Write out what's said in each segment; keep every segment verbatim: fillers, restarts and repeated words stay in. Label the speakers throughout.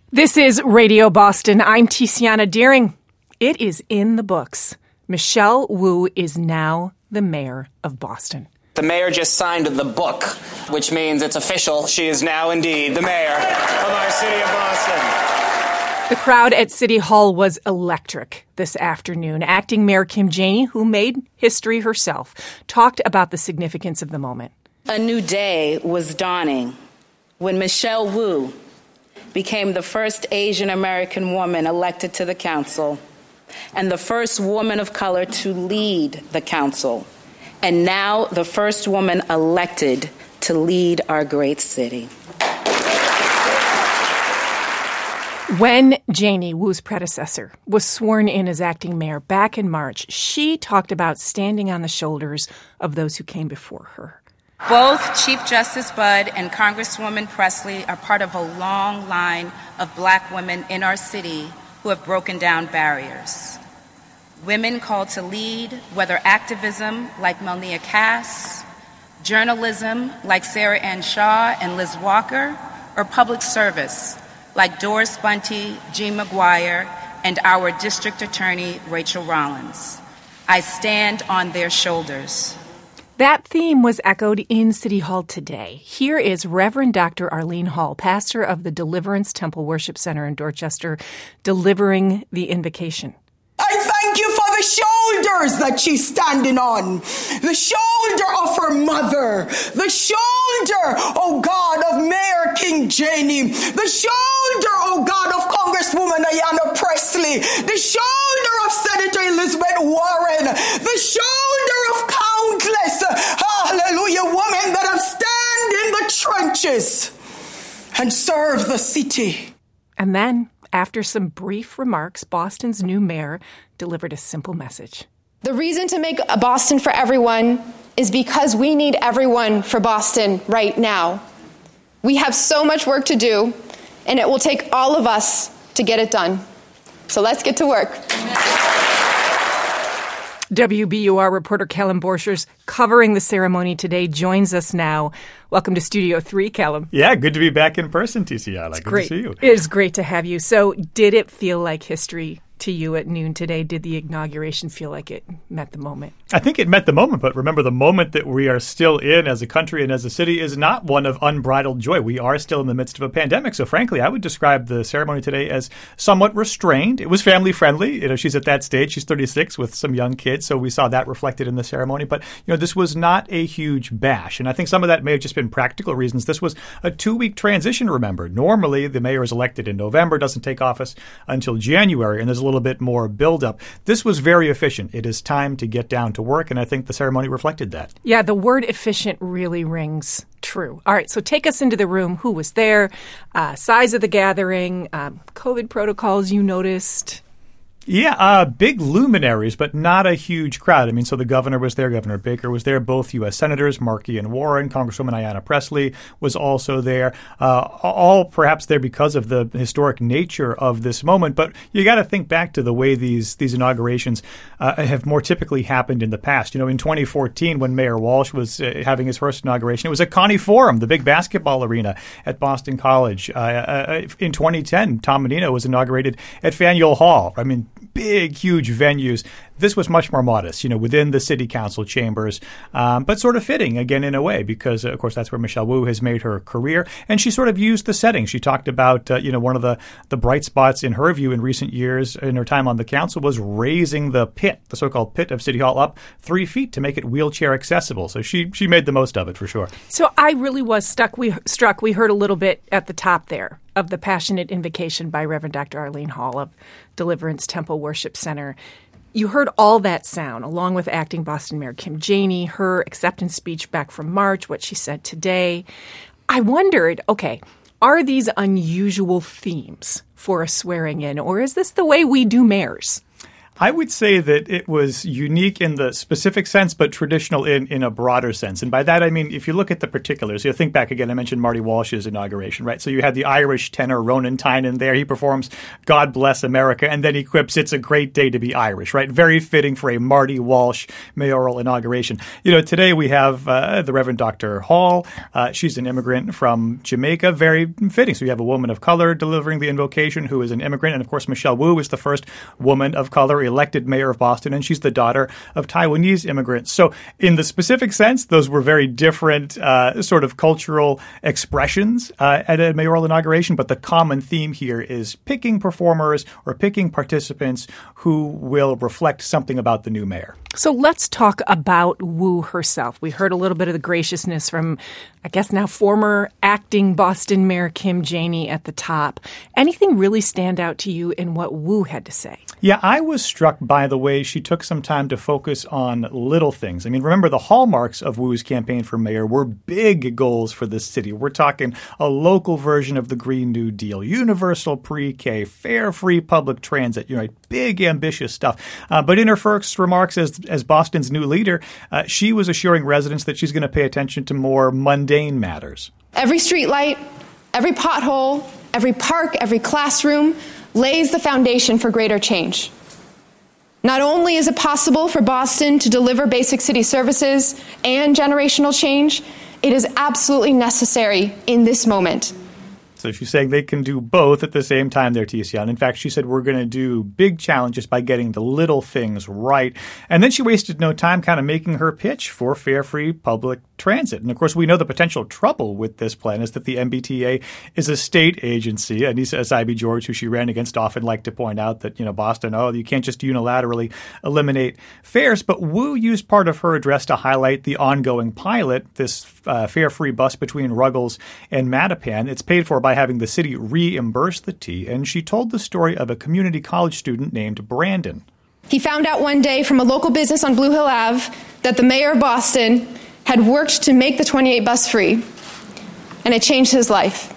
Speaker 1: This is Radio Boston. I'm Tiziana Deering. It is in the books. Michelle Wu is now the mayor of Boston.
Speaker 2: The mayor just signed the book, which means it's official. She is now indeed the mayor of our city of Boston.
Speaker 1: The crowd at City Hall was electric this afternoon. Acting Mayor Kim Janey, who made history herself, talked about the significance of the moment.
Speaker 3: A new day was dawning when Michelle Wu became the first Asian American woman elected to the council and the first woman of color to lead the council, and now the first woman elected to lead our great city.
Speaker 1: When Janey, Wu's predecessor, was sworn in as acting mayor back in March, she talked about standing on the shoulders of those who came before her.
Speaker 3: Both Chief Justice Budd and Congresswoman Presley are part of a long line of black women in our city who have broken down barriers. Women called to lead, whether activism like Melnia Cass, journalism like Sarah Ann Shaw and Liz Walker, or public service like Doris Bunty, Jean McGuire, and our district attorney, Rachel Rollins. I stand on their shoulders.
Speaker 1: That theme was echoed in City Hall today. Here is Reverend Doctor Arlene Hall, pastor of the Deliverance Temple Worship Center in Dorchester, delivering the invocation.
Speaker 4: I thank you for the shoulders that she's standing on. The shoulder of her mother. The shoulder, oh God, of Mayor King Janey. The shoulder, oh God, of Congresswoman Ayanna Presley. The shoulder of Senator Elizabeth Warren. The shoulder of countless, hallelujah, women that have stand in the trenches and serve the city.
Speaker 1: And then, after some brief remarks, Boston's new mayor delivered a simple message.
Speaker 5: The reason to make a Boston for everyone is because we need everyone for Boston right now. We have so much work to do, and it will take all of us to get it done. So let's get to work.
Speaker 1: W B U R reporter Callum Borchers, covering the ceremony today, joins us now. Welcome to Studio three, Callum.
Speaker 6: Yeah, good to be back in person, Tiziana. Good
Speaker 1: great.
Speaker 6: to see you.
Speaker 1: It is great to have you. So did it feel like history to you at noon today? Did the inauguration feel like it met the moment?
Speaker 6: I think it met the moment, but remember, the moment that we are still in as a country and as a city is not one of unbridled joy. We are still in the midst of a pandemic. So frankly, I would describe the ceremony today as somewhat restrained. It was family friendly. You know, she's at that stage. She's thirty-six with some young kids. So we saw that reflected in the ceremony. But, you know, this was not a huge bash. And I think some of that may have just been practical reasons. This was a two-week transition, remember. Normally, the mayor is elected in November, doesn't take office until January, and there's a little bit more buildup. This was very efficient. It is time to get down to work, and I think the ceremony reflected that.
Speaker 1: Yeah, the word efficient really rings true. All right, so take us into the room. Who was there? Uh, size of the gathering, um, COVID protocols you noticed?
Speaker 6: Yeah, uh, big luminaries, but not a huge crowd. I mean, so the governor was there, Governor Baker was there, both U S senators, Markey and Warren, Congresswoman Ayanna Presley was also there, uh, all perhaps there because of the historic nature of this moment. But you got to think back to the way these these inaugurations uh, have more typically happened in the past. You know, in twenty fourteen, when Mayor Walsh was uh, having his first inauguration, it was at Connie Forum, the big basketball arena at Boston College. Uh, uh, in twenty ten, Tom Menino was inaugurated at Faneuil Hall. I mean, big, huge venues. This was much more modest, you know, within the city council chambers, um, but sort of fitting, again, in a way, because, uh, of course, that's where Michelle Wu has made her career. And she sort of used the setting. She talked about, uh, you know, one of the, the bright spots in her view in recent years in her time on the council was raising the pit, the so-called pit of City Hall, up three feet to make it wheelchair accessible. So she she made the most of it, for sure.
Speaker 1: So I really was stuck. We struck. We heard a little bit at the top there of the passionate invocation by Reverend Doctor Arlene Hall of Deliverance Temple Worship Center. You heard all that sound, along with acting Boston Mayor Kim Janey, her acceptance speech back from March, what she said today. I wondered, okay, are these unusual themes for a swearing in, or is this the way we do mayors?
Speaker 6: I would say that it was unique in the specific sense, but traditional in, in a broader sense. And by that, I mean, if you look at the particulars, you think back again, I mentioned Marty Walsh's inauguration, right? So you had the Irish tenor Ronan Tynan there. He performs God Bless America, and then he quips, it's a great day to be Irish, right? Very fitting for a Marty Walsh mayoral inauguration. You know, today we have uh, the Reverend Doctor Hall. Uh, she's an immigrant from Jamaica. Very fitting. So you have a woman of color delivering the invocation who is an immigrant. And of course, Michelle Wu is the first woman of color elected mayor of Boston, and she's the daughter of Taiwanese immigrants. So in the specific sense, those were very different uh, sort of cultural expressions uh, at a mayoral inauguration, but the common theme here is picking performers or picking participants who will reflect something about the new mayor.
Speaker 1: So let's talk about Wu herself. We heard a little bit of the graciousness from, I guess now former acting Boston Mayor Kim Janey at the top. Anything really stand out to you in what Wu had to say?
Speaker 6: Yeah, I was struck by the way she took some time to focus on little things. I mean, remember the hallmarks of Wu's campaign for mayor were big goals for the city. We're talking a local version of the Green New Deal, universal pre-K, fair, free public transit, you know, big, ambitious stuff. Uh, but in her first remarks as as Boston's new leader, uh, she was assuring residents that she's going to pay attention to more mundane matters.
Speaker 5: Every streetlight, every pothole, every park, every classroom lays the foundation for greater change. Not only is it possible for Boston to deliver basic city services and generational change, it is absolutely necessary in this moment.
Speaker 6: So she's saying they can do both at the same time there, Tiziana. In fact, she said we're going to do big challenges by getting the little things right. And then she wasted no time kind of making her pitch for fair, free public transit. And of course, we know the potential trouble with this plan is that the M B T A is a state agency. Anissa Essaibi George, who she ran against, often liked to point out that, you know, Boston, oh, you can't just unilaterally eliminate fares. But Wu used part of her address to highlight the ongoing pilot, this uh, fare-free bus between Ruggles and Mattapan. It's paid for by having the city reimburse the T. And she told the story of a community college student named Brandon.
Speaker 5: He found out one day from a local business on Blue Hill Avenue that the mayor of Boston had worked to make the twenty-eight bus free, and it changed his life.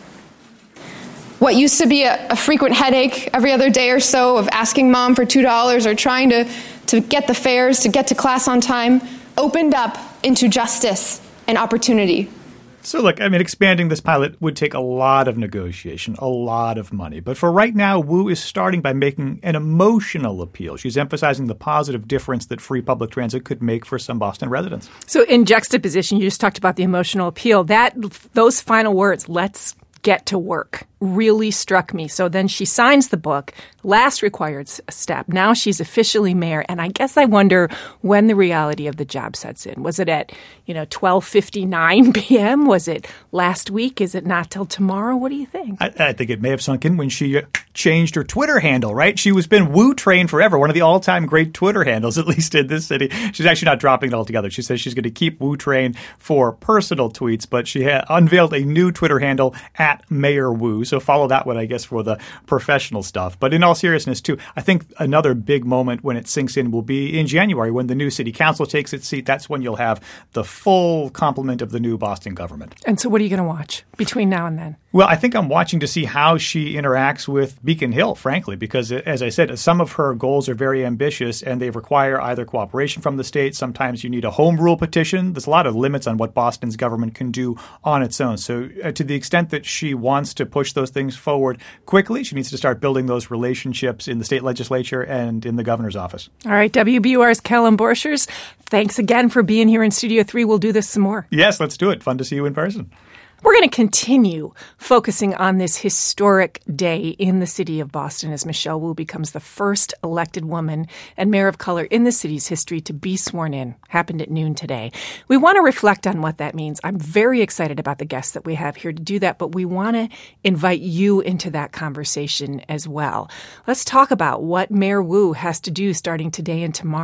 Speaker 5: What used to be a, a frequent headache every other day or so of asking mom for two dollars or trying to, to get the fares to get to class on time opened up into justice and opportunity.
Speaker 6: So look, I mean, expanding this pilot would take a lot of negotiation, a lot of money. But for right now, Wu is starting by making an emotional appeal. She's emphasizing the positive difference that free public transit could make for some Boston residents.
Speaker 1: So in juxtaposition, you just talked about the emotional appeal. That those final words, let's get to work, really struck me. So then she signs the book, last required step. Now she's officially mayor. And I guess I wonder when the reality of the job sets in. Was it at, you know, twelve fifty-nine p.m.? Was it last week? Is it not till tomorrow? What do you think?
Speaker 6: I, I think it may have sunk in when she uh, changed her Twitter handle, right? She was been Wu Train forever, one of the all-time great Twitter handles, at least in this city. She's actually not dropping it altogether. She says she's going to keep Wu Train for personal tweets, but she ha- unveiled a new Twitter handle at Mayor Wu. So follow that one, I guess, for the professional stuff. But in all seriousness, too, I think another big moment when it sinks in will be in January when the new city council takes its seat. That's when you'll have the full complement of the new Boston government.
Speaker 1: And so what are you going to watch between now and then?
Speaker 6: Well, I think I'm watching to see how she interacts with Beacon Hill, frankly, because, as I said, some of her goals are very ambitious and they require either cooperation from the state. Sometimes you need a home rule petition. There's a lot of limits on what Boston's government can do on its own. So uh, to the extent that she wants to push those things forward quickly, she needs to start building those relationships in the state legislature and in the governor's office.
Speaker 1: All right, W B U R's Kellen Borchers, thanks again for being here in Studio three. We'll do this some more.
Speaker 6: Yes, let's do it. Fun to see you in person.
Speaker 1: We're going to continue focusing on this historic day in the city of Boston as Michelle Wu becomes the first elected woman and mayor of color in the city's history to be sworn in. Happened at noon today. We want to reflect on what that means. I'm very excited about the guests that we have here to do that, but we want to invite you into that conversation as well. Let's talk about what Mayor Wu has to do starting today and tomorrow.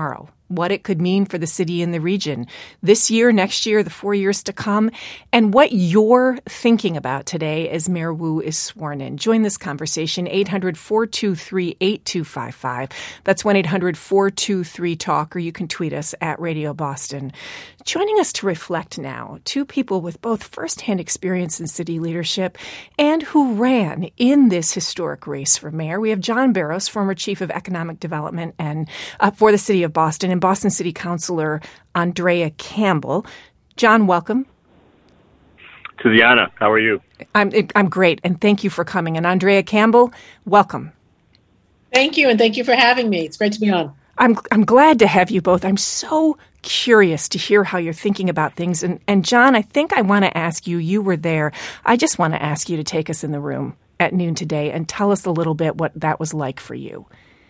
Speaker 1: what it could mean for the city and the region this year, next year, the four years to come, and what you're thinking about today as Mayor Wu is sworn in. Join this conversation, eight hundred, four two three, eight two five five. That's one eight hundred, four two three, talk, or you can tweet us at Radio Boston. Joining us to reflect now, two people with both firsthand experience in city leadership and who ran in this historic race for mayor. We have John Barros, former chief of economic development and uh, for the city of Boston, and Boston City Councilor Andrea Campbell. John, welcome.
Speaker 7: Tiziana, how are you?
Speaker 1: I'm I'm great, and thank you for coming. And Andrea Campbell, welcome.
Speaker 8: Thank you, and thank you for having me. It's great to be on.
Speaker 1: I'm I'm glad to have you both. I'm so curious to hear how you're thinking about things. And, and John, I think I want to ask you, you were there. I just want to ask you to take us in the room at noon today and tell us a little bit what that was like for you.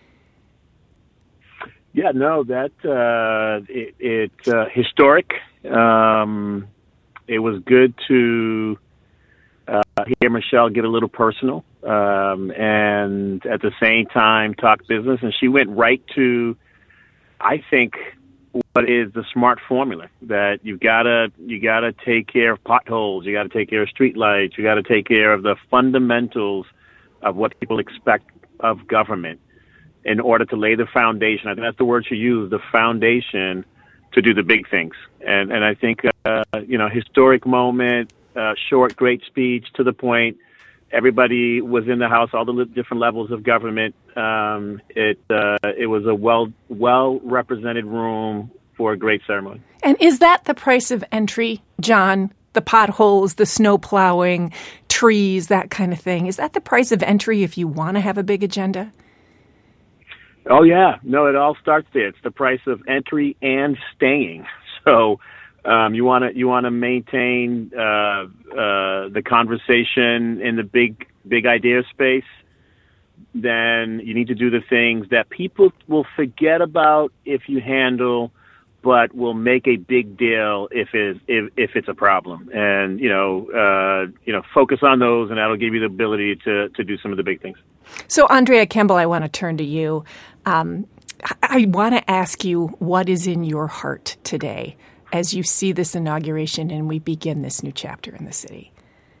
Speaker 7: Yeah, no, that uh, it, it uh, historic. Um, it was good to uh, hear Michelle get a little personal, um, and at the same time talk business. And she went right to, I think, what is the smart formula that you've got to you got to take care of potholes, you got to take care of streetlights, you got to take care of the fundamentals of what people expect of government in order to lay the foundation. I think that's the word you use, the foundation to do the big things. And and I think uh, you know, historic moment, uh, short, great speech, to the point. Everybody was in the house, all the different levels of government. Um, it uh, it was a well well represented room for a great ceremony.
Speaker 1: And is that the price of entry, John? The potholes, the snow plowing, trees, that kind of thing. Is that the price of entry if you want to have a big agenda?
Speaker 7: Oh yeah, no, it all starts there. It's the price of entry and staying. So. Um, you want to you want to maintain uh, uh, the conversation in the big big idea space. Then you need to do the things that people will forget about if you handle, but will make a big deal if it, if if it's a problem. And you know uh, you know focus on those, and that'll give you the ability to to do some of the big things.
Speaker 1: So, Andrea Campbell, I want to turn to you. Um, I want to ask you what is in your heart today as you see this inauguration and we begin this new chapter in the city?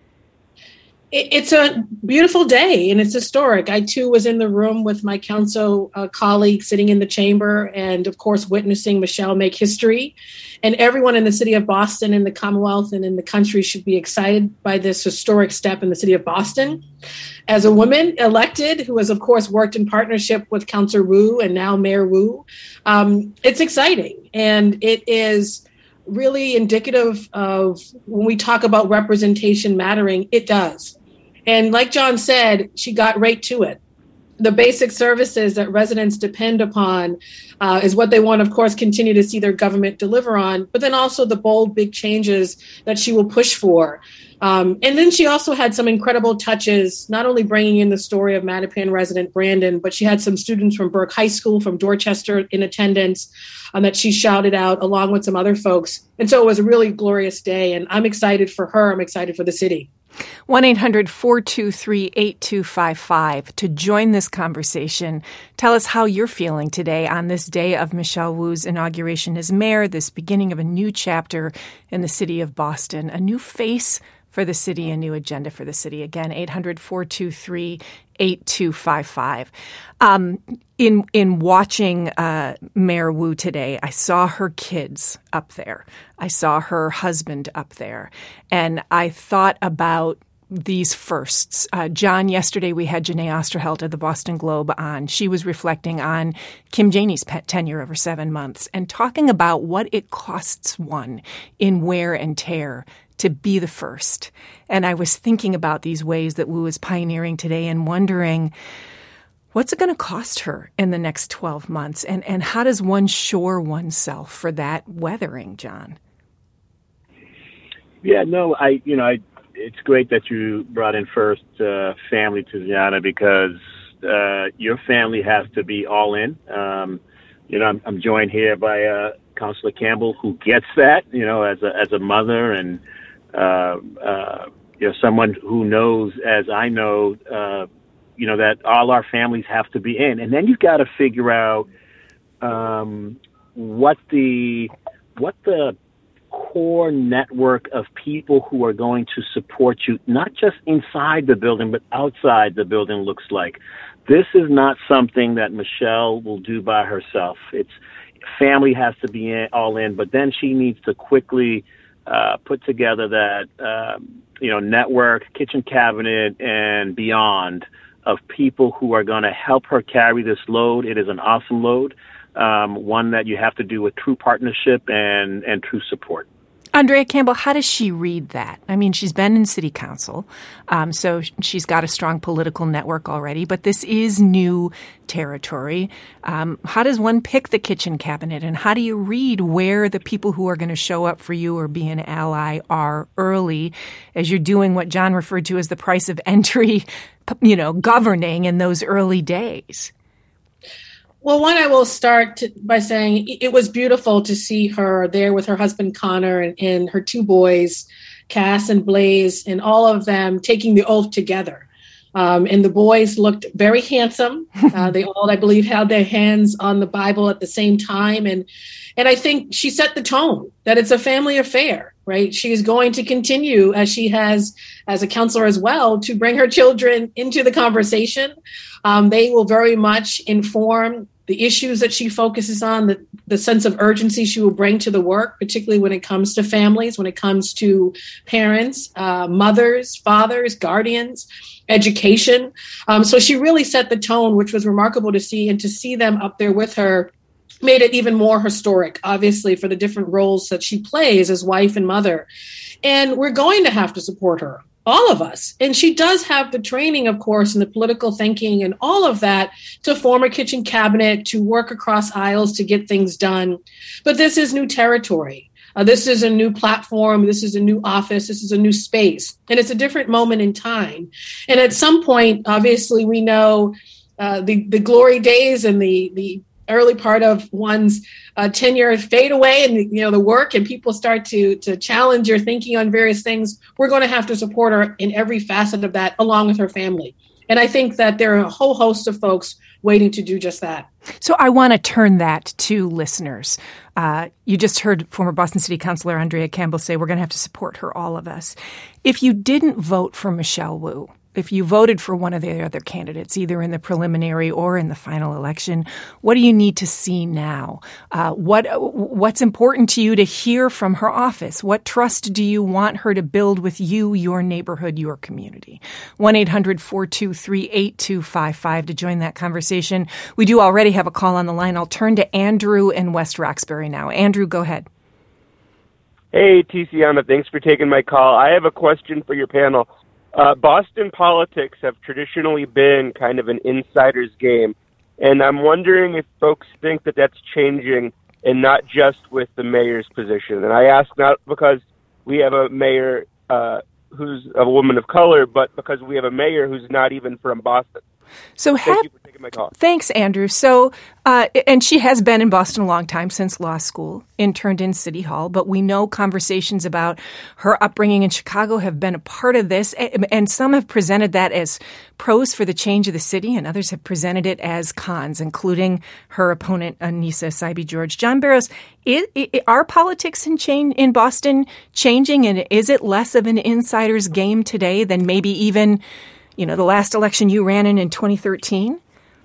Speaker 8: It's a beautiful day, and it's historic. I, too, was in the room with my council uh, colleagues sitting in the chamber and, of course, witnessing Michelle make history. And everyone in the city of Boston, in the Commonwealth, and in the country should be excited by this historic step in the city of Boston. As a woman elected, who has, of course, worked in partnership with Councilor Wu and now Mayor Wu, um, it's exciting. And it is really indicative of when we talk about representation mattering, it does. And like John said, she got right to it. The basic services that residents depend upon uh, is what they want, of course, continue to see their government deliver on, but then also the bold, big changes that she will push for. Um, and then she also had some incredible touches, not only bringing in the story of Mattapan resident Brandon, but she had some students from Burke High School, from Dorchester in attendance um, that she shouted out along with some other folks. And so it was a really glorious day, and I'm excited for her. I'm excited for the city.
Speaker 1: one eight hundred, four two three, eight two five five to join this conversation. Tell us how you're feeling today on this day of Michelle Wu's inauguration as mayor, this beginning of a new chapter in the city of Boston, a new face for the city, a new agenda for the city. Again, eight hundred, four two three, eight two five five. Um, in in watching uh, Mayor Wu today, I saw her kids up there. I saw her husband up there. And I thought about these firsts. Uh, John, yesterday we had Janae Osterhelt of the Boston Globe on. She was reflecting on Kim Janey's pet tenure over seven months and talking about what it costs one in wear and tear to be the first. And I was thinking about these ways that Wu is pioneering today and wondering, what's it going to cost her in the next twelve months? And, and how does one shore oneself for that weathering, John?
Speaker 7: Yeah, no, I, you know, I, it's great that you brought in first uh, family, Tiziana, because uh, your family has to be all in. Um, you know, I'm, I'm joined here by uh, Councilor Campbell, who gets that, you know, as a as a mother and uh, uh, you know, someone who knows, as I know, uh, you know, that all our families have to be in. And then you've got to figure out um, what the what the core network of people who are going to support you, not just inside the building, but outside the building looks like. This is not something that Michelle will do by herself. It's family has to be in, all in, but then she needs to quickly uh, put together that, uh, you know, network, kitchen cabinet, and beyond of people who are going to help her carry this load. It is an awesome load, um, one that you have to do with true partnership and, and true support.
Speaker 1: Andrea Campbell, how does she read that? I mean, she's been in city council, um, so she's got a strong political network already, but this is new territory. Um, how does one pick the kitchen cabinet, and how do you read where the people who are going to show up for you or be an ally are early as you're doing what John referred to as the price of entry, you know, governing in those early days?
Speaker 8: Well, one, I will start to, by saying it was beautiful to see her there with her husband, Connor, and, and her two boys, Cass and Blaze, and all of them taking the oath together. Um, and the boys looked very handsome. Uh, they all, I believe, held their hands on the Bible at the same time. And, and I think she set the tone that it's a family affair, right? She is going to continue, as she has as a counselor as well, to bring her children into the conversation. Um, they will very much inform the issues that she focuses on, the, the sense of urgency she will bring to the work, particularly when it comes to families, when it comes to parents, uh, mothers, fathers, guardians, education. Um, so she really set the tone, which was remarkable to see, and to see them up there with her made it even more historic, obviously, for the different roles that she plays as wife and mother. And we're going to have to support her, all of us. And she does have the training, of course, and the political thinking and all of that to form a kitchen cabinet, to work across aisles, to get things done. But this is new territory. Uh, this is a new platform. This is a new office. This is a new space. And it's a different moment in time. And at some point, obviously, we know uh, the, the glory days and the, the early part of one's uh, tenure fade away, and you know the work, and people start to to challenge your thinking on various things. We're going to have to support her in every facet of that, along with her family. And I think that there are a whole host of folks waiting to do just that.
Speaker 1: So I want to turn that to listeners. Uh, you just heard former Boston City Councilor Andrea Campbell say we're going to have to support her, all of us. If you didn't vote for Michelle Wu, if you voted for one of the other candidates, either in the preliminary or in the final election, what do you need to see now? Uh, what what's important to you to hear from her office? What trust do you want her to build with you, your neighborhood, your community? one eight hundred four two three eight two five five to join that conversation. We do already have a call on the line. I'll turn to Andrew in West Roxbury now. Andrew, go ahead.
Speaker 9: Hey, Tiziana, thanks for taking my call. I have a question for your panel. Uh, Boston politics have traditionally been kind of an insider's game, and I'm wondering if folks think that that's changing, and not just with the mayor's position. And I ask not because we have a mayor uh, who's a woman of color, but because we have a mayor who's not even from Boston.
Speaker 1: So
Speaker 9: Thank
Speaker 1: have,
Speaker 9: you for taking my call.
Speaker 1: Thanks, Andrew. So, uh, and she has been in Boston a long time, since law school, interned in City Hall, but we know conversations about her upbringing in Chicago have been a part of this, and some have presented that as pros for the change of the city, and others have presented it as cons, including her opponent, Anissa Saibi-George. John Barrows, is, is, are politics in, change, in Boston changing, and is it less of an insider's game today than maybe even you know, the last election you ran in in twenty thirteen?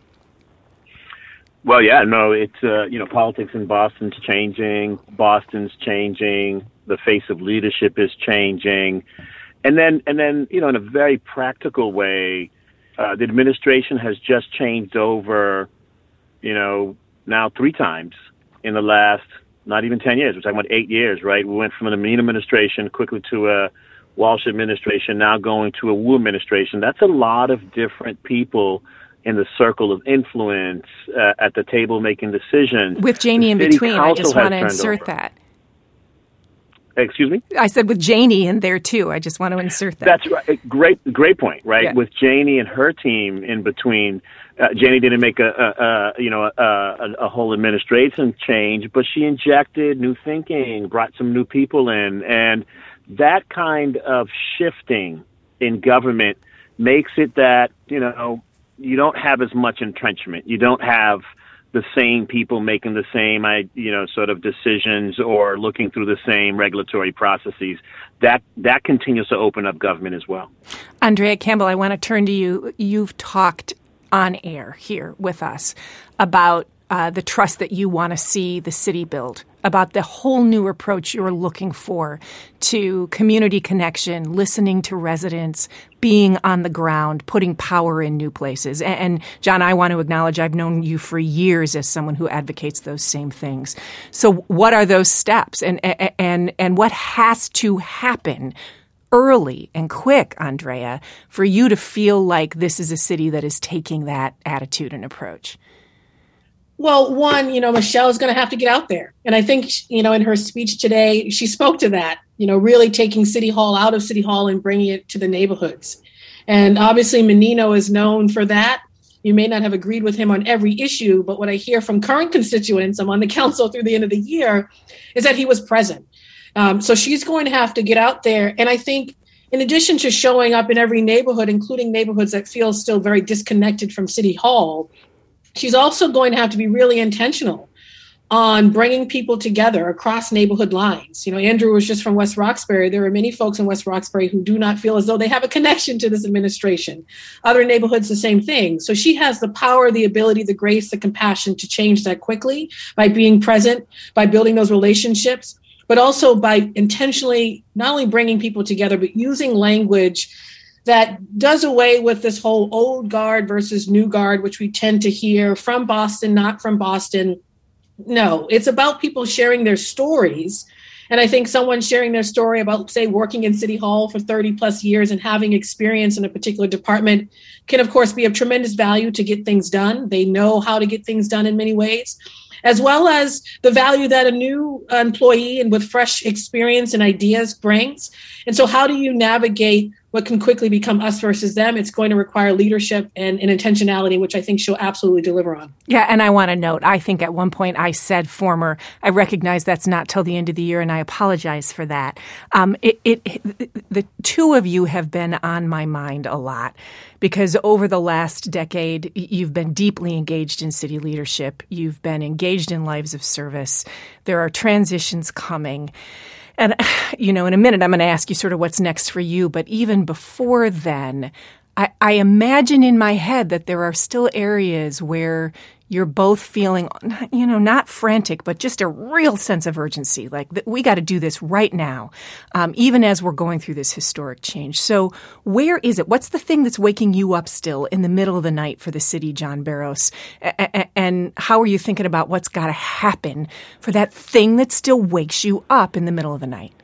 Speaker 7: Well, yeah, no, it's, uh, you know, politics in Boston's changing. Boston's changing. The face of leadership is changing. And then, and then, you know, in a very practical way, uh, the administration has just changed over, you know, now three times in the last, not even ten years. We're talking about eight years, right? We went from an Amin administration quickly to a Walsh administration, now going to a Wu administration. That's a lot of different people in the circle of influence uh, at the table making decisions.
Speaker 1: With Janie in between, I just want to insert over. that.
Speaker 7: Excuse me?
Speaker 1: I said with Janie in there, too. I just want to insert that.
Speaker 7: That's right. Great, great point, right?
Speaker 1: Yeah.
Speaker 7: With Janie and her team in between, uh, Janie didn't make a, a, a you know, a, a, a whole administration change, but she injected new thinking, brought some new people in, and that kind of shifting in government makes it that, you know, you don't have as much entrenchment. You don't have the same people making the same, I you know, sort of decisions or looking through the same regulatory processes. That that continues to open up government as well.
Speaker 1: Andrea Campbell, I want to turn to you. You've talked on air here with us about uh, the trust that you want to see the city build, about the whole new approach you're looking for to community connection, listening to residents, being on the ground, putting power in new places. And, and John, I want to acknowledge I've known you for years as someone who advocates those same things. So what are those steps, and and and what has to happen early and quick, Andrea, for you to feel like this is a city that is taking that attitude and approach?
Speaker 8: Well, one, you know, Michelle is going to have to get out there. And I think, you know, in her speech today, she spoke to that, you know, really taking City Hall out of City Hall and bringing it to the neighborhoods. And obviously, Menino is known for that. You may not have agreed with him on every issue, but what I hear from current constituents, I'm on the council through the end of the year, is that he was present. Um, so she's going to have to get out there. And I think in addition to showing up in every neighborhood, including neighborhoods that feel still very disconnected from City Hall, she's also going to have to be really intentional on bringing people together across neighborhood lines. You know, Andrew was just from West Roxbury. There are many folks in West Roxbury who do not feel as though they have a connection to this administration. Other neighborhoods, the same thing. So she has the power, the ability, the grace, the compassion to change that quickly by being present, by building those relationships, but also by intentionally not only bringing people together, but using language that does away with this whole old guard versus new guard, which we tend to hear from Boston, not from Boston. No, it's about people sharing their stories. And I think someone sharing their story about, say, working in City Hall for thirty plus years and having experience in a particular department can, of course, be of tremendous value to get things done. They know how to get things done in many ways, as well as the value that a new employee and with fresh experience and ideas brings. And so how do you navigate what can quickly become us versus them? It's going to require leadership and, and intentionality, which I think she'll absolutely deliver on.
Speaker 1: Yeah, and I want to note, I think at one point I said former. I recognize that's not till the end of the year, and I apologize for that. Um, it, it, it, the two of you have been on my mind a lot because over the last decade, you've been deeply engaged in city leadership. You've been engaged in lives of service. There are transitions coming. And, you know, in a minute, I'm going to ask you sort of what's next for you. But even before then, I, I imagine in my head that there are still areas where you're both feeling, you know, not frantic, but just a real sense of urgency. Like, we got to do this right now, um, even as we're going through this historic change. So where is it? What's the thing that's waking you up still in the middle of the night for the city, John Barros? A- and how are you thinking about what's got to happen for that thing that still wakes you up in the middle of the night?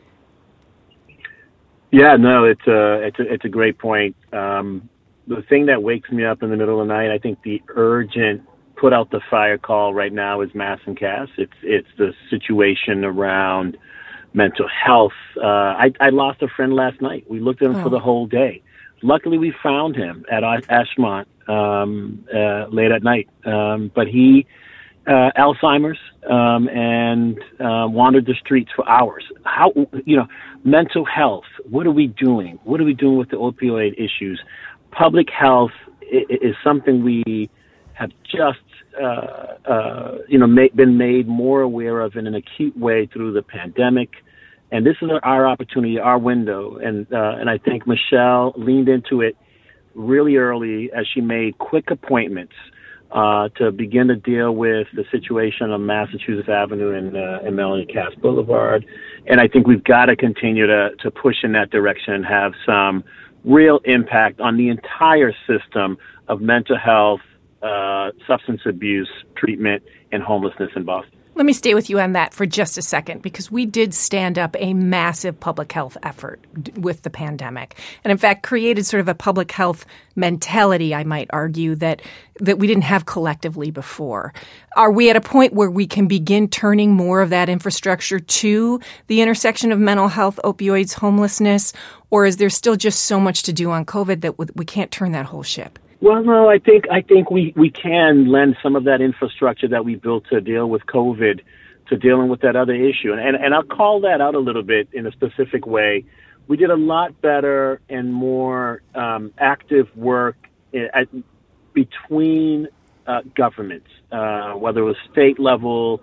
Speaker 7: Yeah, no, it's a, it's a, it's a great point. Um, the thing that wakes me up in the middle of the night, I think the urgent put out the fire call right now is Mass and Cass. It's it's the situation around mental health. Uh, I, I lost a friend last night. We looked at him oh. for the whole day. Luckily, we found him at Ashmont um, uh, late at night. Um, but he, uh, Alzheimer's, um, and uh, wandered the streets for hours. How, you know, mental health. What are we doing? What are we doing with the opioid issues? Public health is something we have just, uh, uh, you know, ma- been made more aware of in an acute way through the pandemic. And this is our opportunity, our window. And, uh, and I think Michelle leaned into it really early as she made quick appointments uh, to begin to deal with the situation on Massachusetts Avenue and, uh, and Melanie Cass Boulevard. And I think we've got to continue to, to push in that direction and have some real impact on the entire system of mental health, uh, substance abuse treatment, and homelessness in Boston.
Speaker 1: Let me stay with you on that for just a second, because we did stand up a massive public health effort d- with the pandemic, and in fact created sort of a public health mentality, I might argue, that that we didn't have collectively before. Are we at a point where we can begin turning more of that infrastructure to the intersection of mental health, opioids, homelessness, or is there still just so much to do on COVID that w- we can't turn that whole ship?
Speaker 7: Well, no, I think I think we, we can lend some of that infrastructure that we built to deal with COVID to dealing with that other issue. And, and, and I'll call that out a little bit in a specific way. We did a lot better and more um, active work at, between uh, government, uh, whether it was state level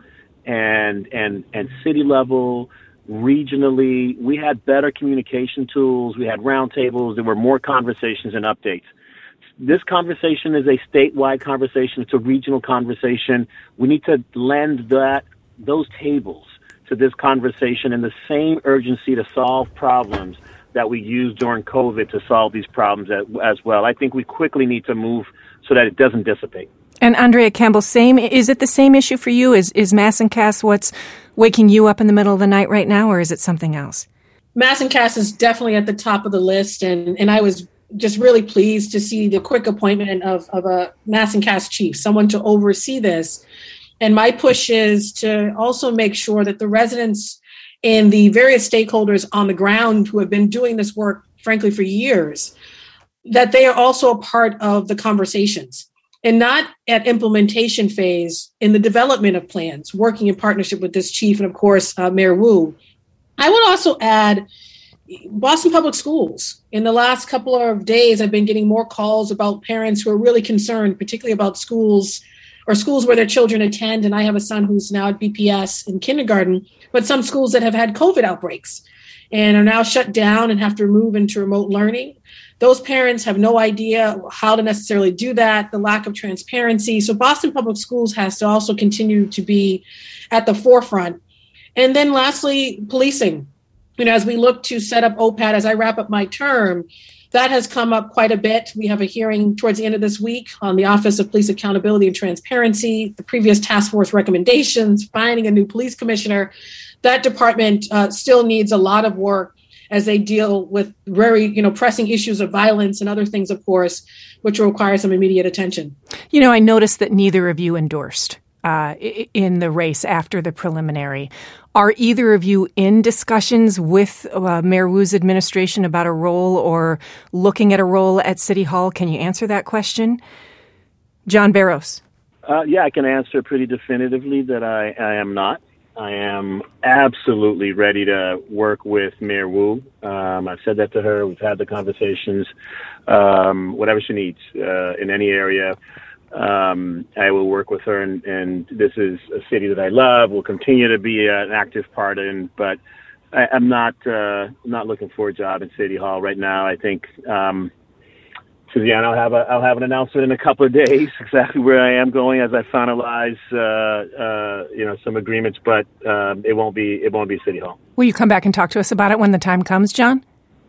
Speaker 7: and and and city level, regionally. We had better communication tools. We had roundtables. There were more conversations and updates. This conversation is a statewide conversation. It's a regional conversation. We need to lend that those tables to this conversation and the same urgency to solve problems that we used during COVID to solve these problems as, as well. I think we quickly need to move so that it doesn't dissipate.
Speaker 1: And Andrea Campbell, same. Is it the same issue for you? Is is Mass and Cass what's waking you up in the middle of the night right now, or is it something else?
Speaker 8: Mass and Cass is definitely at the top of the list, and and I was just really pleased to see the quick appointment of of a Mass and Cass chief, someone to oversee this. And my push is to also make sure that the residents and the various stakeholders on the ground who have been doing this work, frankly, for years, that they are also a part of the conversations. And not at implementation phase in the development of plans, working in partnership with this chief and, of course, uh, Mayor Wu. I would also add Boston Public Schools. In the last couple of days, I've been getting more calls about parents who are really concerned, particularly about schools or schools where their children attend. And I have a son who's now at B P S in kindergarten, but some schools that have had COVID outbreaks and are now shut down and have to move into remote learning. Those parents have no idea how to necessarily do that, the lack of transparency. So Boston Public Schools has to also continue to be at the forefront. And then lastly, policing. You know, as we look to set up O P A D, as I wrap up my term, that has come up quite a bit. We have a hearing towards the end of this week on the Office of Police Accountability and Transparency, the previous task force recommendations, finding a new police commissioner. That department uh, still needs a lot of work as they deal with very, you know, pressing issues of violence and other things, of course, which will require some immediate attention.
Speaker 1: You know, I noticed that neither of you endorsed uh, in the race after the preliminary. Are either of you in discussions with uh, Mayor Wu's administration about a role or looking at a role at City Hall? Can you answer that question? John Barros.
Speaker 7: Uh, yeah, I can answer pretty definitively that I, I am not. I am absolutely ready to work with Mayor Wu. Um, I've said that to her. We've had the conversations. Um, whatever she needs uh, in any area, um, I will work with her. And, and this is a city that I love. Will continue to be an active part in. But I, I'm not uh, not looking for a job in City Hall right now. I think. Um, Suzanne, I'll have a I'll have an announcement in a couple of days exactly where I am going as I finalize uh, uh, you know some agreements, but um, it won't be it won't be City Hall.
Speaker 1: Will you come back and talk to us about it when the time comes, John?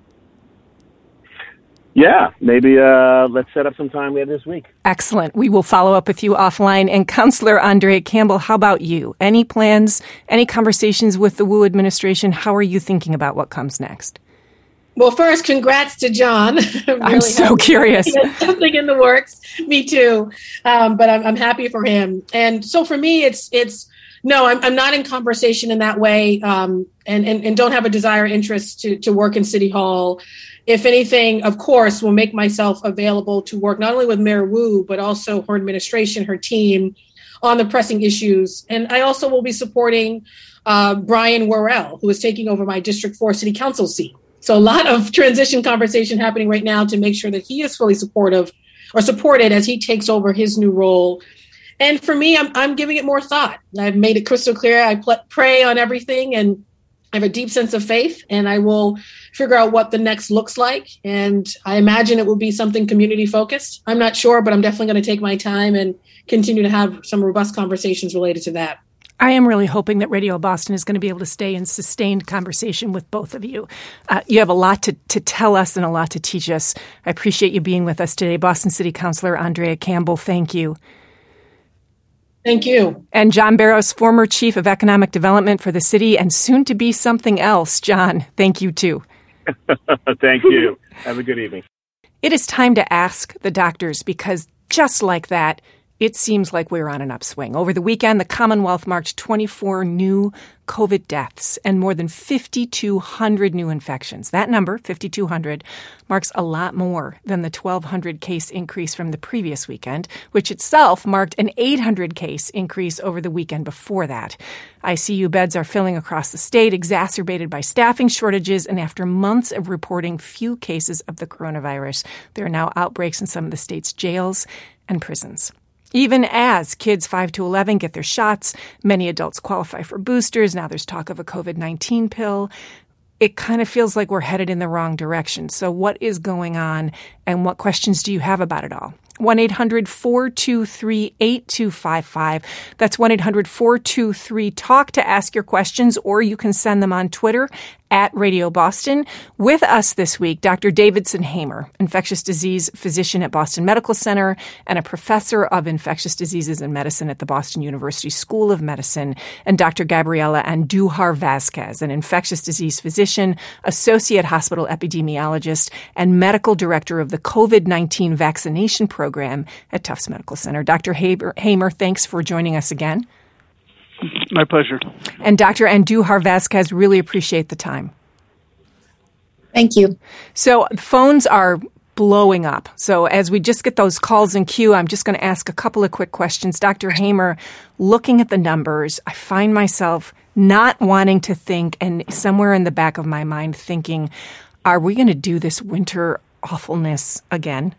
Speaker 7: Yeah, maybe uh, let's set up some time later this week.
Speaker 1: Excellent. We will follow up with you offline. And Councilor Andrea Campbell, how about you? Any plans? Any conversations with the Wu administration? How are you thinking about what comes next?
Speaker 8: Well, first, congrats to John. I'm,
Speaker 1: I'm really so curious.
Speaker 8: Something in the works. Me too. Um, but I'm, I'm happy for him. And so for me, it's it's no, I'm, I'm not in conversation in that way, um, and, and and don't have a desire, interest to to work in City Hall. If anything, of course, will make myself available to work not only with Mayor Wu, but also her administration, her team, on the pressing issues. And I also will be supporting uh, Brian Worrell, who is taking over my District four City Council seat. So a lot of transition conversation happening right now to make sure that he is fully supportive or supported as he takes over his new role. And for me, I'm I'm giving it more thought. I've made it crystal clear. I pl- pray on everything and I have a deep sense of faith, and I will figure out what the next looks like. And I imagine it will be something community focused. I'm not sure, but I'm definitely going to take my time and continue to have some robust conversations related to that.
Speaker 1: I am really hoping that Radio Boston is going to be able to stay in sustained conversation with both of you. Uh, you have a lot to, to tell us and a lot to teach us. I appreciate you being with us today. Boston City Councilor Andrea Campbell, thank you.
Speaker 8: Thank you.
Speaker 1: And John Barros, former Chief of Economic Development for the city and soon to be something else. John, thank you too.
Speaker 7: Thank you. Have a good evening.
Speaker 1: It is time to ask the doctors because just like that, it seems like we're on an upswing. Over the weekend, the Commonwealth marked twenty-four new COVID deaths and more than fifty-two hundred new infections. That number, fifty-two hundred, marks a lot more than the twelve hundred case increase from the previous weekend, which itself marked an eight hundred case increase over the weekend before that. I C U beds are filling across the state, exacerbated by staffing shortages, and after months of reporting few cases of the coronavirus, there are now outbreaks in some of the state's jails and prisons. Even as kids five to eleven get their shots, many adults qualify for boosters. Now there's talk of a COVID nineteen pill. It kind of feels like we're headed in the wrong direction. So what is going on, and what questions do you have about it all? one eight hundred four two three eight two five five. That's one eight hundred four two three talk to ask your questions, or you can send them on Twitter at Radio Boston. With us this week, Doctor Davidson Hamer, infectious disease physician at Boston Medical Center and a professor of infectious diseases and medicine at the Boston University School of Medicine, and Doctor Gabriela Andujar-Vazquez, an infectious disease physician, associate hospital epidemiologist, and medical director of the COVID nineteen vaccination program at Tufts Medical Center. Doctor Hamer, Hamer, thanks for joining us again.
Speaker 10: My pleasure.
Speaker 1: And Doctor Andujar-Vazquez, really appreciate the time.
Speaker 11: Thank you.
Speaker 1: So phones are blowing up. So as we just get those calls in queue, I'm just going to ask a couple of quick questions. Doctor Hamer, looking at the numbers, I find myself not wanting to think, and somewhere in the back of my mind thinking, are we going to do this winter awfulness again?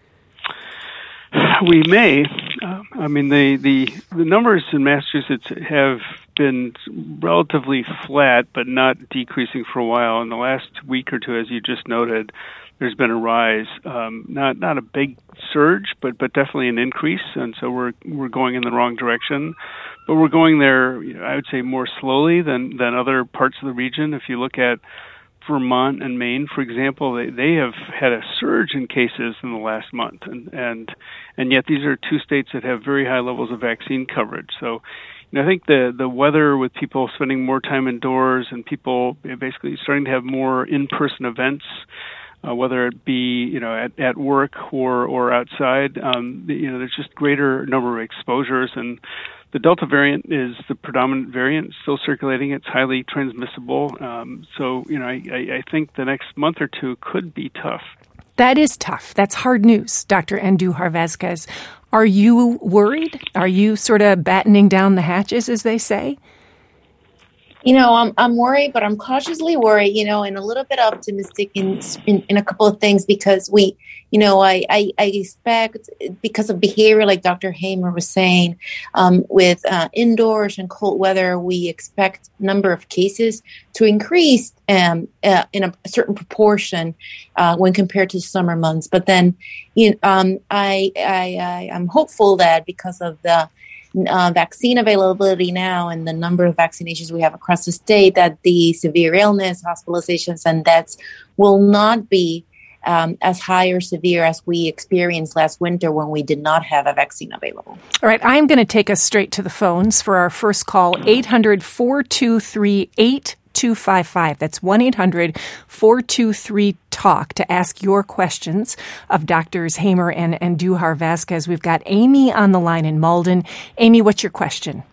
Speaker 10: We may. Uh, I mean, the, the the numbers in Massachusetts have been relatively flat, but not decreasing for a while. In the last week or two, as you just noted, there's been a rise. Um, not not a big surge, but but definitely an increase. And so we're we're going in the wrong direction. But we're going there, you know, I would say, more slowly than than other parts of the region. If you look at Vermont and Maine, for example, they, they have had a surge in cases in the last month, and, and and yet these are two states that have very high levels of vaccine coverage. So, you know, I think the the weather, with people spending more time indoors and people basically starting to have more in-person events, uh, whether it be, you know, at, at work or or outside, um, you know, there's just greater number of exposures. And the Delta variant is the predominant variant, still circulating. It's highly transmissible. Um, so, you know, I, I think the next month or two could be tough.
Speaker 1: That is tough. That's hard news, Doctor Andujar-Vazquez. Are you worried? Are you sort of battening down the hatches, as they say?
Speaker 11: You know, I'm I'm worried, but I'm cautiously worried, you know, and a little bit optimistic in in, in a couple of things, because we, you know, I, I, I expect, because of behavior, like Doctor Hamer was saying, um, with uh, indoors and cold weather, we expect number of cases to increase um, uh, in a certain proportion uh, when compared to summer months. But then, you know, um, I, I, I I'm hopeful that because of the Uh, vaccine availability now and the number of vaccinations we have across the state, that the severe illness, hospitalizations, and deaths will not be um, as high or severe as we experienced last winter when we did not have a vaccine available.
Speaker 1: All right, I'm going to take us straight to the phones for our first call, eight hundred four two three eight two five five. That's one eight hundred four two three talk to ask your questions of Doctors Hamer and Andujar-Vazquez. We've got Amy on the line in Malden. Amy, what's your question?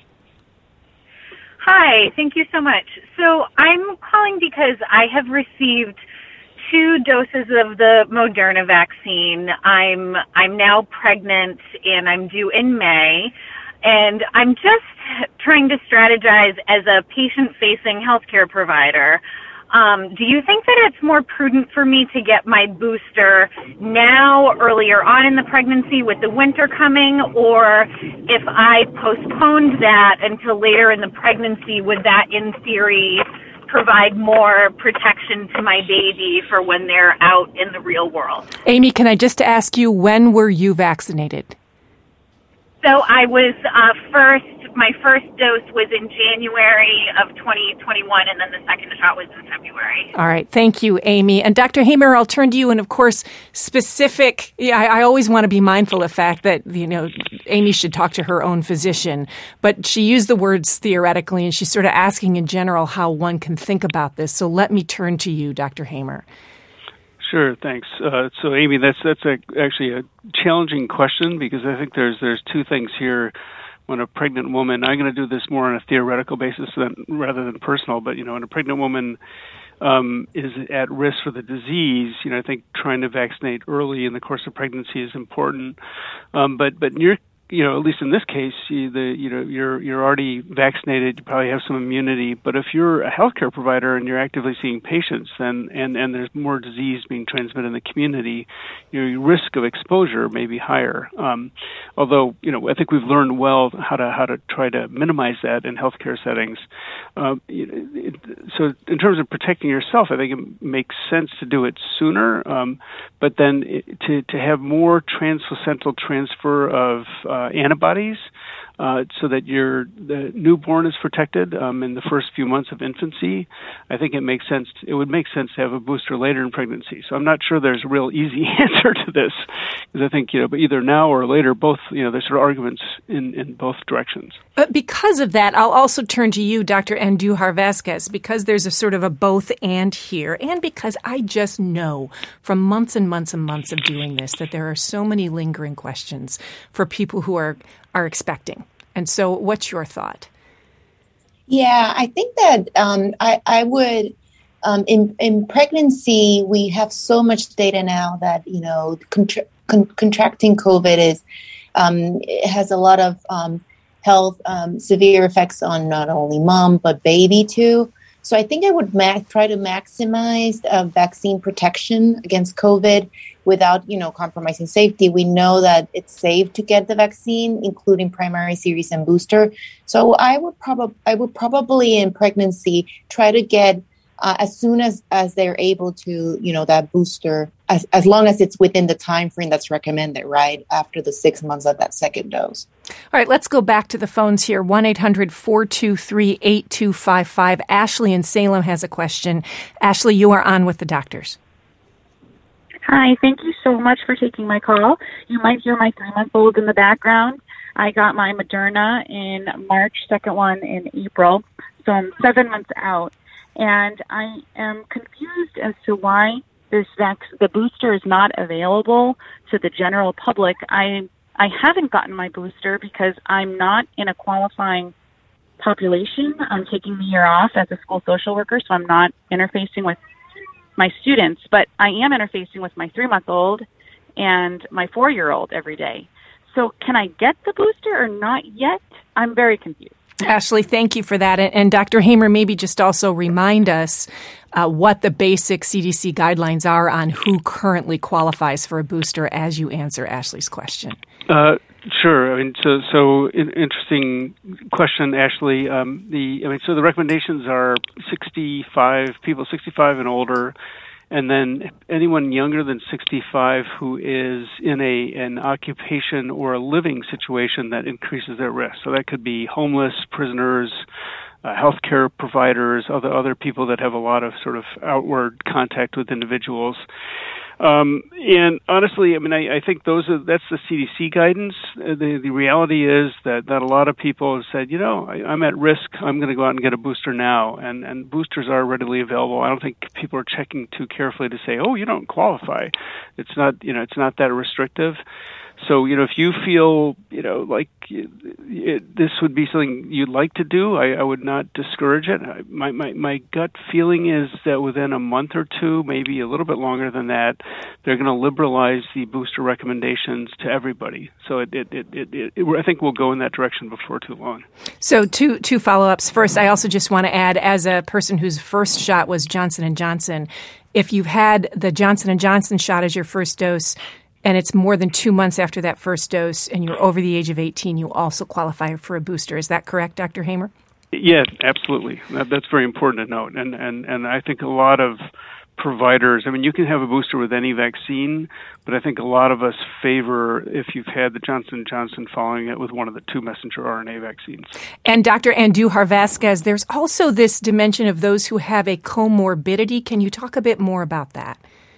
Speaker 12: Hi, thank you so much. So I'm calling because I have received two doses of the Moderna vaccine. I'm I'm now pregnant and I'm due in May. And I'm just trying to strategize as a patient-facing healthcare provider. Um, do you think that it's more prudent for me to get my booster now, earlier on in the pregnancy with the winter coming, or if I postponed that until later in the pregnancy, would that, in theory, provide more protection to my baby for when they're out in the real world?
Speaker 1: Amy, can I just ask you, when were you vaccinated?
Speaker 12: So I was uh, first, my first dose was in January of twenty twenty-one, and then the second shot was in February.
Speaker 1: All right. Thank you, Amy. And Doctor Hamer, I'll turn to you. And of course, specific, yeah, I, I always want to be mindful of the fact that, you know, Amy should talk to her own physician. But she used the words theoretically, and she's sort of asking in general how one can think about this. So let me turn to you, Doctor Hamer.
Speaker 10: Sure, thanks. Uh, so, Amy, that's that's a, actually a challenging question, because I think there's there's two things here. When a pregnant woman, I'm going to do this more on a theoretical basis than, rather than personal, but, you know, when a pregnant woman um, is at risk for the disease, you know, I think trying to vaccinate early in the course of pregnancy is important. Um, but but in your you know, at least in this case, you, the you know you're you're already vaccinated. You probably have some immunity. But if you're a healthcare provider and you're actively seeing patients, then and and there's more disease being transmitted in the community, your risk of exposure may be higher. Um, although, you know, I think we've learned well how to how to try to minimize that in healthcare settings. Um, it, it, so, in terms of protecting yourself, I think it makes sense to do it sooner. Um, but then it, to to have more transplacental transfer of uh, antibodies, uh, so that your the newborn is protected um, in the first few months of infancy. I think it makes sense. To, it would make sense to have a booster later in pregnancy. So I'm not sure there's a real easy answer to this, because I think, you know, but either now or later, both, you know, there's sort of arguments in, in both directions.
Speaker 1: But because of that, I'll also turn to you, Doctor Andujar-Vazquez, because there's a sort of a both and here, and because I just know from months and months and months of doing this that there are so many lingering questions for people who are, are expecting. And so what's your thought?
Speaker 11: Yeah, I think that um, I, I would, um, in, in pregnancy, we have so much data now that, you know, contra- con- contracting COVID is, um, it has a lot of um, health, um, severe effects on not only mom, but baby too. So I think I would ma- try to maximize uh, vaccine protection against COVID without, you know, compromising safety. We know that it's safe to get the vaccine, including primary series and booster. So I would probably, I would probably in pregnancy try to get uh, as soon as, as they're able to, you know, that booster, as, as long as it's within the time frame that's recommended, right after the six months of that second dose.
Speaker 1: All right, let's go back to the phones here. one eight hundred four two three eight two five five. Ashley in Salem has a question. Ashley, you are on with the doctors.
Speaker 13: Hi, thank you so much for taking my call. You might hear my three-month-old in the background. I got my Moderna in March, second one in April, so I'm seven months out. And I am confused as to why this vac- the booster is not available to the general public. I I haven't gotten my booster because I'm not in a qualifying population. I'm taking the year off as a school social worker, so I'm not interfacing with my students, but I am interfacing with my three-month-old and my four-year-old every day. So can I get the booster or not yet? I'm very confused.
Speaker 1: Ashley, thank you for that. And, and Doctor Hamer, maybe just also remind us uh, what the basic C D C guidelines are on who currently qualifies for a booster as you answer Ashley's question.
Speaker 10: Uh, sure. I mean, so so in, interesting question, Ashley. Um, the I mean, so the recommendations are sixty-five people, sixty-five and older, and then anyone younger than sixty-five who is in a an occupation or a living situation that increases their risk. So that could be homeless, prisoners, uh, healthcare providers, other other people that have a lot of sort of outward contact with individuals. Um, and honestly, I mean, I, I think those are, that's the C D C guidance. Uh, the, the reality is that, that a lot of people have said, you know, I, I'm at risk. I'm going to go out and get a booster now. And, and boosters are readily available. I don't think people are checking too carefully to say, oh, you don't qualify. It's not, you know, it's not that restrictive. So, you know, if you feel, you know, like it, it, this would be something you'd like to do, I, I would not discourage it. I, my, my, my gut feeling is that within a month or two, maybe a little bit longer than that, they're going to liberalize the booster recommendations to everybody. So it, it, it, it, it, it, I think we'll go in that direction before too long.
Speaker 1: So two two follow-ups. First, I also just want to add, as a person whose first shot was Johnson and Johnson, if you've had the Johnson and Johnson shot as your first dose, and it's more than two months after that first dose, and you're over the age of eighteen, you also qualify for a booster. Is that correct, Doctor Hamer?
Speaker 10: Yes, absolutely. That, that's very important to note. And, and, and I think a lot of providers, I mean, you can have a booster with any vaccine, but I think a lot of us favor if you've had the Johnson and Johnson following it with one of the two messenger R N A vaccines.
Speaker 1: And Doctor Andujar-Vazquez, there's also this dimension of those who have a comorbidity. Can you talk a bit more about that?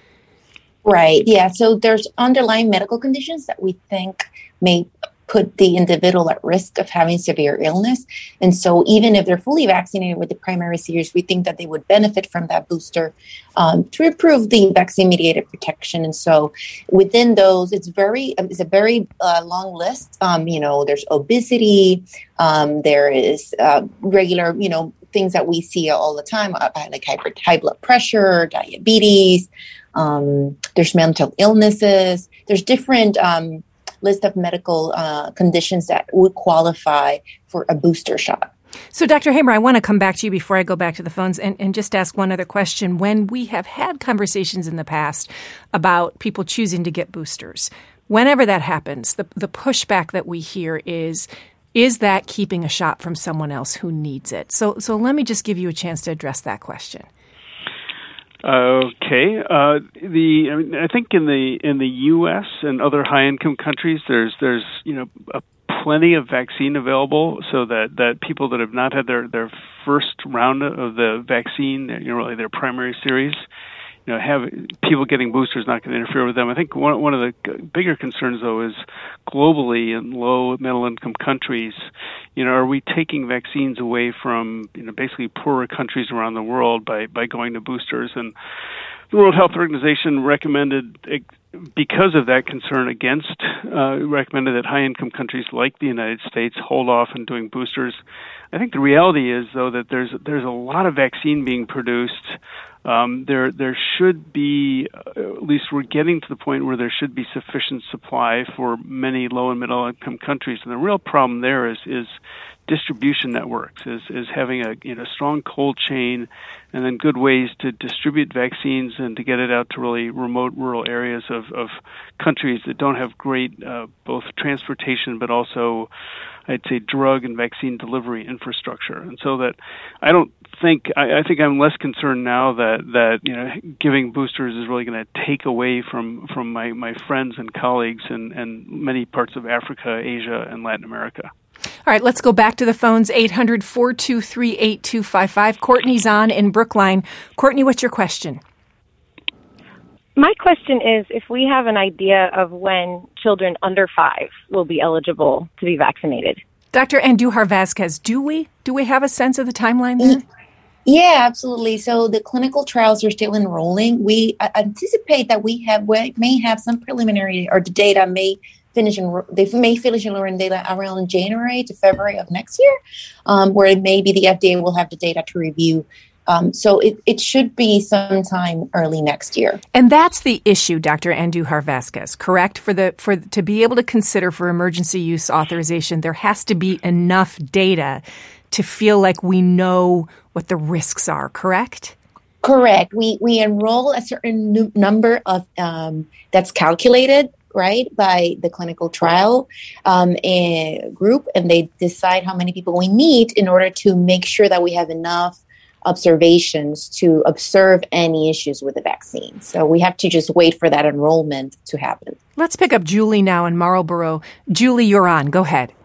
Speaker 11: Right. Yeah. So there's underlying medical conditions that we think may put the individual at risk of having severe illness. And so even if they're fully vaccinated with the primary series, we think that they would benefit from that booster um, to improve the vaccine-mediated protection. And so within those, it's very it's a very uh, long list. Um, you know, there's obesity. Um, there is uh, regular, you know, things that we see all the time, uh, like hyper, high blood pressure, diabetes. Um, there's mental illnesses. There's different um, list of medical uh, conditions that would qualify for a booster shot.
Speaker 1: So, Doctor Hamer, I want to come back to you before I go back to the phones and, and just ask one other question. When we have had conversations in the past about people choosing to get boosters, whenever that happens, the, the pushback that we hear is, is that keeping a shot from someone else who needs it? So, so let me just give you a chance to address that question.
Speaker 10: Okay. Uh, the I, mean, I think in the in the U S and other high income countries, there's there's you know a plenty of vaccine available, so that, that people that have not had their, their first round of the vaccine, you know, really their primary series, you know, have people getting boosters not going to interfere with them. I think one one of the bigger concerns, though, is globally in low middle income countries, you know, are we taking vaccines away from, you know, basically poorer countries around the world by, by going to boosters? And the World Health Organization recommended, because of that concern against, uh, recommended that high-income countries like the United States hold off on doing boosters. I think the reality is, though, that there's there's a lot of vaccine being produced. Um, there there should be, uh, at least we're getting to the point where there should be sufficient supply for many low and middle income countries. And the real problem there is is distribution networks, is is having a you know strong cold chain, and then good ways to distribute vaccines and to get it out to really remote rural areas of, of countries that don't have great uh, both transportation but also, I'd say, drug and vaccine delivery infrastructure. And so that I don't think I, I think I'm less concerned now that, that you know giving boosters is really going to take away from, from my, my friends and colleagues in, in many parts of Africa, Asia, and Latin America.
Speaker 1: All right, let's go back to the phones, eight hundred, four two three, eight two five five. Courtney's on in Brookline. Courtney, what's your question?
Speaker 14: My question is, if we have an idea of when children under five will be eligible to be vaccinated.
Speaker 1: Doctor Andujar Vazquez, do we? Do we have a sense of the timeline there?
Speaker 11: Yeah, absolutely. So the clinical trials are still enrolling. We anticipate that we have we may have some preliminary, or the data may finish in, they may finish enrolling data around January to February of next year, um, where maybe the F D A will have the data to review. Um, so it, it should be sometime early next year.
Speaker 1: And that's the issue, Doctor Andujar Vazquez, correct? For the for to be able to consider for emergency use authorization, there has to be enough data to feel like we know what the risks are, correct?
Speaker 11: Correct. We we enroll a certain n- number of um, that's calculated, right, by the clinical trial um, a group, and they decide how many people we need in order to make sure that we have enough observations to observe any issues with the vaccine. So we have to just wait for that enrollment to happen.
Speaker 1: Let's pick up Julie now in Marlboro. Julie, you're on. Go ahead.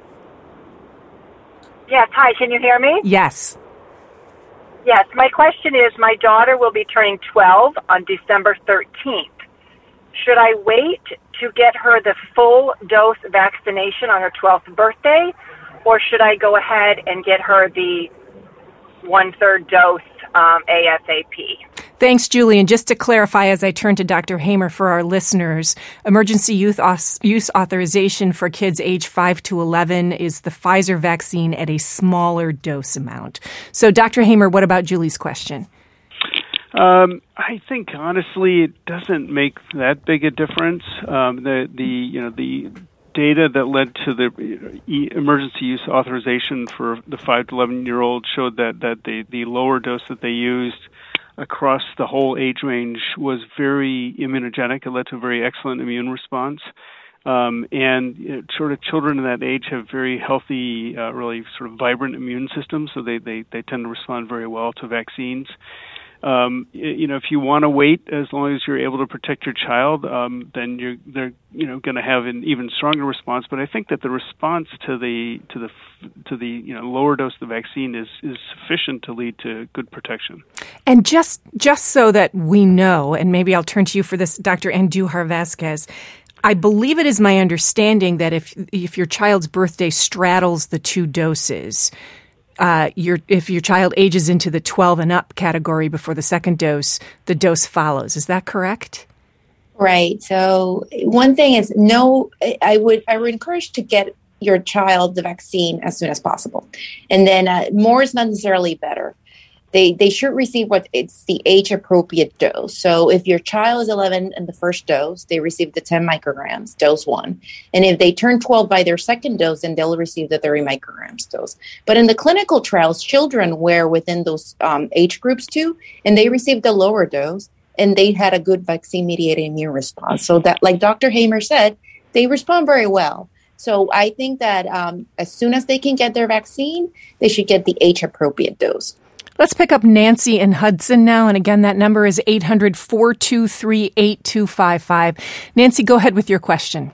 Speaker 15: Yes. Hi. Can you hear me?
Speaker 1: Yes.
Speaker 15: Yes. My question is, my daughter will be turning twelve on December thirteenth. Should I wait to get her the full dose vaccination on her twelfth birthday, or should I go ahead and get her the one-third dose um, ASAP?
Speaker 1: Thanks, Julie. And just to clarify, as I turn to Doctor Hamer for our listeners, emergency youth aus- use authorization for kids age five to eleven is the Pfizer vaccine at a smaller dose amount. So, Doctor Hamer, what about Julie's question?
Speaker 10: Um, I think honestly, it doesn't make that big a difference. Um, the the you know the data that led to the emergency use authorization for the five to eleven year old showed that that the the lower dose that they used across the whole age range was very immunogenic. It led to a very excellent immune response. Um, and you know, sort of children in that age have very healthy, uh, really sort of vibrant immune systems, so they, they, they tend to respond very well to vaccines. Um, you know, if you want to wait as long as you're able to protect your child, um, then you're they're you know going to have an even stronger response. But I think that the response to the to the to the you know lower dose of the vaccine is is sufficient to lead to good protection.
Speaker 1: And just just so that we know, and maybe I'll turn to you for this, Doctor Andujar Vazquez. I believe it is my understanding that if if your child's birthday straddles the two doses, Uh, your, if your child ages into the twelve and up category before the second dose, the dose follows. Is that correct?
Speaker 11: Right. So one thing is, no, I would I would encourage to get your child the vaccine as soon as possible, and then uh, more is not necessarily better. they they should receive what it's the age appropriate dose. So if your child is eleven in the first dose, they receive the ten micrograms, dose one. And if they turn twelve by their second dose, then they'll receive the thirty micrograms dose. But in the clinical trials, children were within those um, age groups too, and they received the lower dose, and they had a good vaccine-mediated immune response. So that, like Doctor Hamer said, they respond very well. So I think that um, as soon as they can get their vaccine, they should get the age-appropriate dose.
Speaker 1: Let's pick up Nancy in Hudson now. And again, that number is eight hundred, four two three, eight two five five. Nancy, go ahead with your question.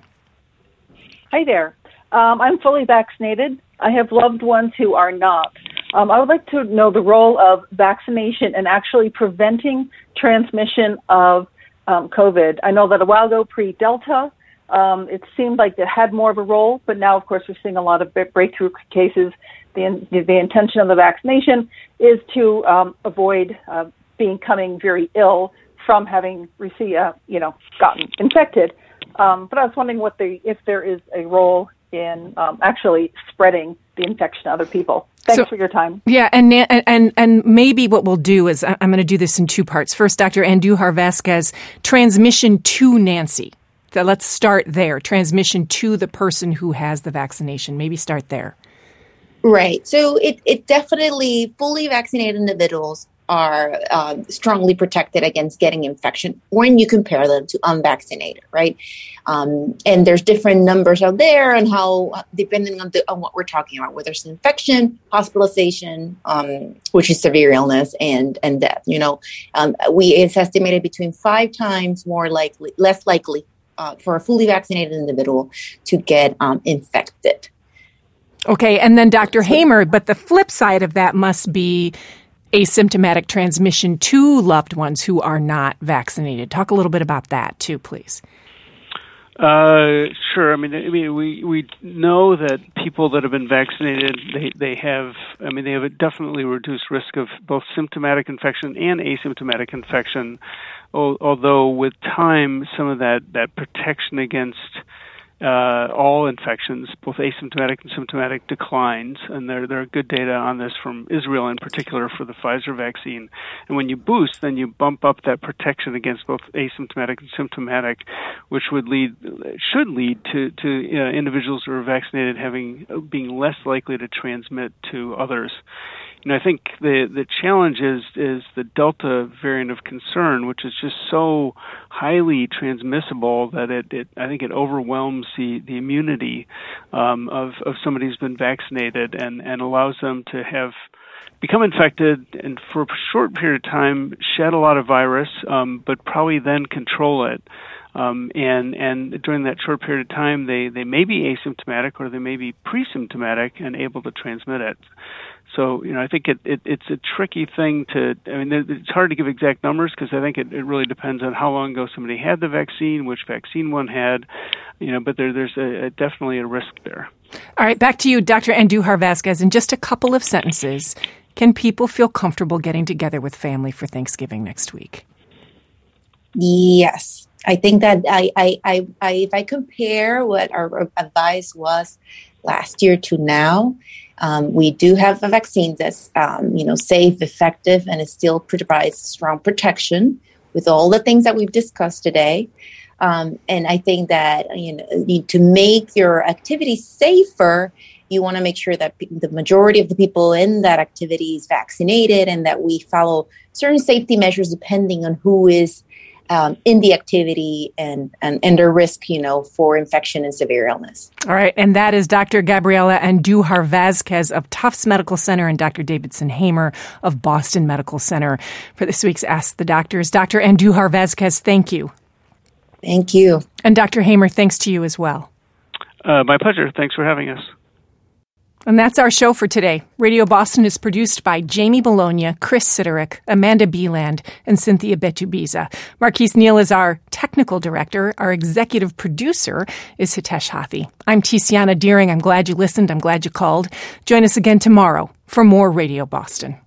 Speaker 16: Hi there. Um, I'm fully vaccinated. I have loved ones who are not. Um, I would like to know the role of vaccination in actually preventing transmission of um, COVID. I know that a while ago, pre-Delta, um, it seemed like it had more of a role, but now, of course, we're seeing a lot of breakthrough cases. The, the intention of the vaccination is to um, avoid uh, becoming very ill from having received, uh, you know, gotten infected. Um, but I was wondering what the if there is a role in um, actually spreading the infection to other people. Thanks so, for your time.
Speaker 1: Yeah, and and and maybe what we'll do is I'm going to do this in two parts. First, Doctor Andujar-Vazquez, transmission to Nancy. So let's start there. Transmission to the person who has the vaccination. Maybe start there.
Speaker 11: Right. So it, it definitely fully vaccinated individuals are um, strongly protected against getting infection when you compare them to unvaccinated, right? Um, and there's different numbers out there on how, depending on, the, on what we're talking about, whether it's infection, hospitalization, um, which is severe illness, and and death. You know, um, we it's estimated between five times more likely, less likely uh, for a fully vaccinated individual to get um, infected.
Speaker 1: Okay, and then Doctor Hamer, but the flip side of that must be asymptomatic transmission to loved ones who are not vaccinated. Talk a little bit about that too, please.
Speaker 10: Uh, sure. I mean, I mean, we we know that people that have been vaccinated, they they have. I mean, they have a definitely reduced risk of both symptomatic infection and asymptomatic infection. Although with time, some of that that protection against Uh, all infections, both asymptomatic and symptomatic, declines, and there there are good data on this from Israel in particular for the Pfizer vaccine. And when you boost, then you bump up that protection against both asymptomatic and symptomatic, which would lead should lead to to uh, individuals who are vaccinated having being less likely to transmit to others. You know, I think the the challenge is is the Delta variant of concern, which is just so highly transmissible that it, it I think it overwhelms the the immunity um, of of somebody who's been vaccinated and, and allows them to have become infected and for a short period of time shed a lot of virus, um, but probably then control it. Um, and and during that short period of time, they, they may be asymptomatic or they may be pre-symptomatic and able to transmit it. So, you know, I think it, it it's a tricky thing to, I mean, it's hard to give exact numbers because I think it, it really depends on how long ago somebody had the vaccine, which vaccine one had, you know, but there there's a, a definitely a risk there.
Speaker 1: All right, back to you, Doctor Andujar-Vazquez. In just a couple of sentences, can people feel comfortable getting together with family for Thanksgiving next week?
Speaker 11: Yes. I think that I, I, I, I if I compare what our advice was last year to now, um, we do have a vaccine that's, um, you know, safe, effective, and it still provides strong protection with all the things that we've discussed today. Um, and I think that, you know, to make your activity safer, you want to make sure that the majority of the people in that activity is vaccinated and that we follow certain safety measures depending on who is Um, in the activity and, and, and their risk, you know, for infection and severe illness.
Speaker 1: All right. And that is Doctor Gabriela Andujar-Vazquez of Tufts Medical Center and Doctor Davidson Hamer of Boston Medical Center for this week's Ask the Doctors. Doctor Andujar-Vazquez, thank you.
Speaker 11: Thank you.
Speaker 1: And Doctor Hamer, thanks to you as well.
Speaker 10: Uh, my pleasure. Thanks for having us.
Speaker 1: And that's our show for today. Radio Boston is produced by Jamie Bologna, Chris Siderick, Amanda Beeland, and Cynthia Betubiza. Marquise Neal is our technical director. Our executive producer is Hitesh Hathi. I'm Tiziana Deering. I'm glad you listened. I'm glad you called. Join us again tomorrow for more Radio Boston.